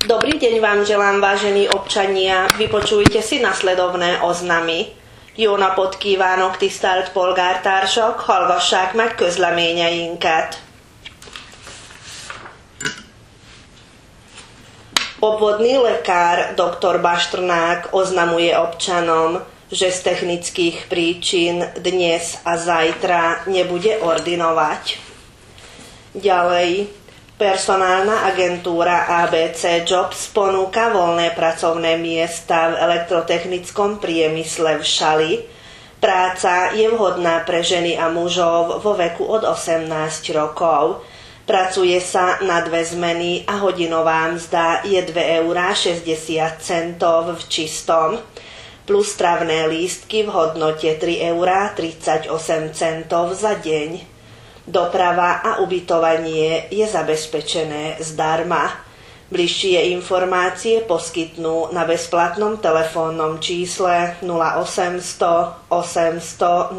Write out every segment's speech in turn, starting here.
Dobrý deň vám želám, vážení občania. Vypočujte si nasledovné oznamy. Jó napot kívánok, tisztelt polgártársak! Hallgassák meg közleményeinket. Obvodný lekár dr. Baštrnák oznamuje občanom, že z technických príčin dnes a zajtra nebude ordinovať. Ďalej, personálna agentúra ABC Jobs ponúka voľné pracovné miesta v elektrotechnickom priemysle v Šali. Práca je vhodná pre ženy a mužov vo veku od 18 rokov. Pracuje sa na 2 zmeny a hodinová mzda je 2,60 € v čistom, plus stravné lístky v hodnote 3,38 € za deň. Doprava a ubytovanie je zabezpečené zdarma. Bližšie informácie poskytnú na bezplatnom telefónnom čísle 0800 800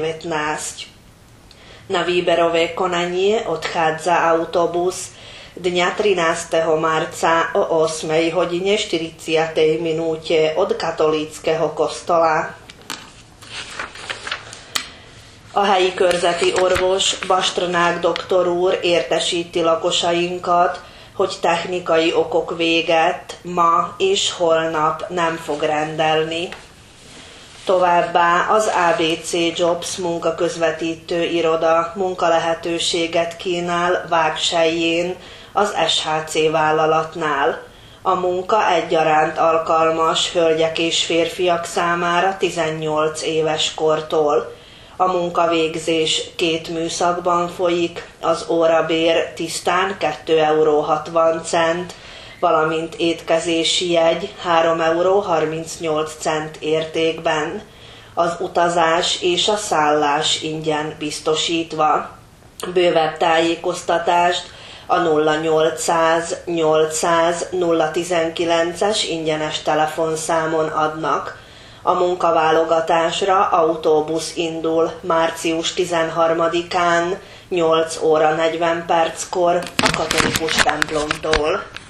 019. Na výberové konanie odchádza autobus dňa 13. marca o 8:40 od katolíckeho kostola. A helyi körzeti orvos Bastrnák doktor úr értesíti lakosainkat, hogy technikai okok véget ma és holnap nem fog rendelni. Továbbá az ABC Jobs munkaközvetítő iroda munkalehetőséget kínál Vágselyén az SHC vállalatnál. A munka egyaránt alkalmas hölgyek és férfiak számára 18 éves kortól. A munkavégzés 2 műszakban folyik, az órabér tisztán 2,60 €, valamint étkezési jegy 3,38 € értékben. Az utazás és a szállás ingyen biztosítva. Bővebb tájékoztatást a 0800 800 019-es ingyenes telefonszámon adnak. A munkaválogatásra autóbusz indul március 13-án 8:40 a katolikus templomtól.